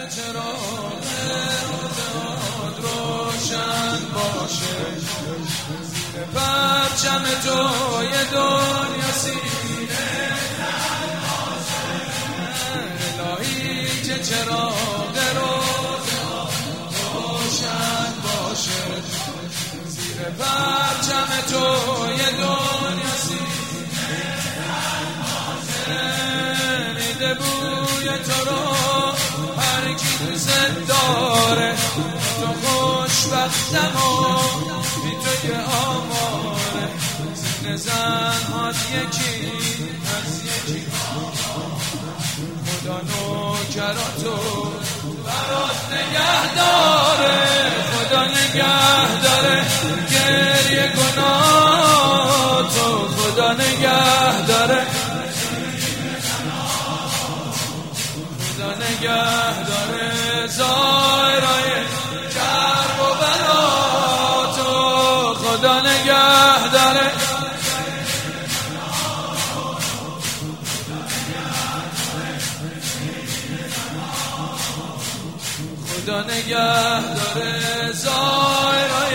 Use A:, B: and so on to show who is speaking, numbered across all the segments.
A: چراغ روشن باشه، زیر پرچم توی دنیا سینه الهی که چراغ روشن باشه، زیر پرچم توی دنیا سینه میده بوی تو رو هر کی دوست داره. تو خوشبختم و بی تو یه آماره، زین زنهات یکی از یکی خدا نوکراتو برات نگه داره. خدا نگه داره گریه گناهاتو، خدا نگه داره، خدا نگه داره زایرای کرب و بلاتو، خدا نگه داره، خدا نگه داره زایرای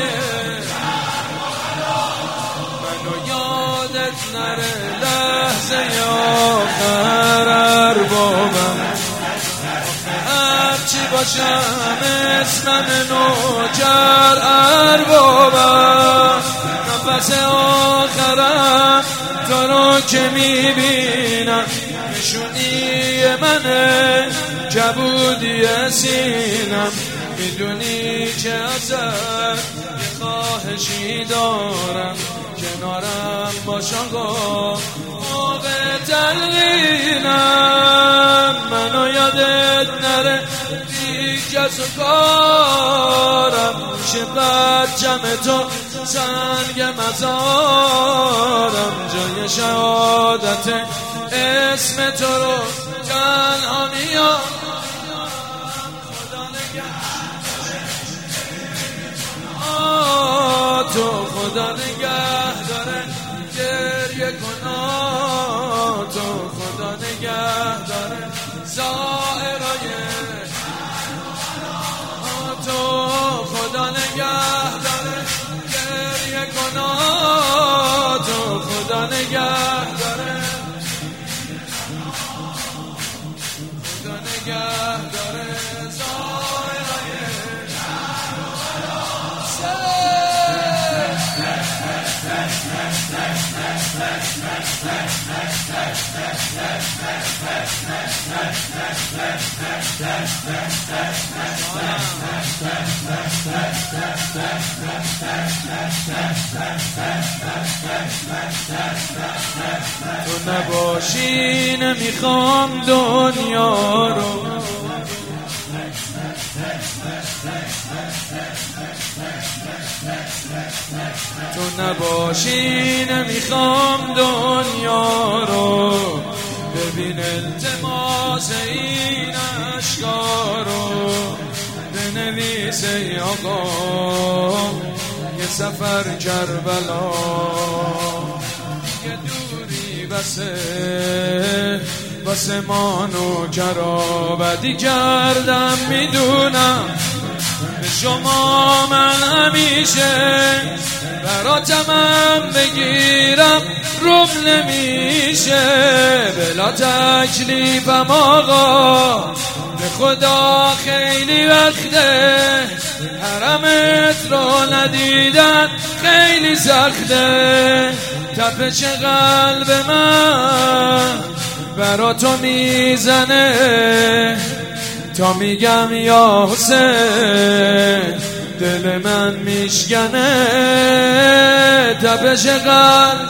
A: منو یادت نره لحظه آخر اربابم، هرچی باشم اسمم نوکر اربابم، نفس آخرم تو رو که میبینم نشونی منه کبودی سینم، میدونی که ازت یه خواهشی دارم، کنارم باش آقا موقع تلقینم، منو یادت نره دیگه از کارم، میشه پرچم تو سنگ مزارم، جای شهادت اسم تو رو تنها میام. تو خدا نگه داره گریه کنا، تو خدا نگه داره زائرای تو، خدا نگه داره گریه کنا، تو خدا نگه داره، خدا نگه داره زائرای تو نباشی نمیخوام دنیا رو، تو نباشی نمیخوام دنیا رو، ببین التماس این اشکا رو بنویس ای آقا، یه سفر کربلا یه دوری بسه ما نوکرا، بدی کردم میدونم به شما من همیشه براتمم بگیرم روم نمیشه، بلا تکلیفم آقا به خدا خیلی وقته، حرمت رو ندیدن خیلی سخته، تپش قلب من برا تو میزنه تا میگم یا حسین، دل من میشکنه، تپش قلب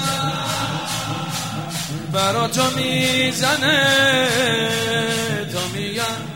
A: برا تو میزنه تا میگم